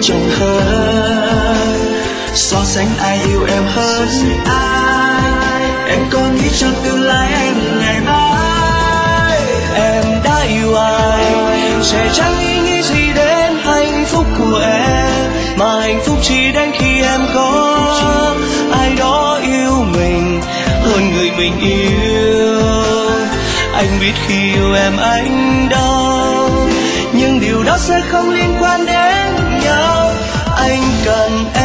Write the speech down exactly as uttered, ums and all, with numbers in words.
chồng hơn. So sánh ai yêu em hơn ai, em có nghĩ cho tương lai anh ngày mai. Em đã yêu ai sẽ chẳng ý nghĩ gì đến hạnh phúc của em, mà hạnh phúc chỉ đến khi em có ai đó yêu mình hơn người mình yêu. Anh biết khi yêu em anh đau, nhưng điều đó sẽ không liên quan đến nhau. Anh cần em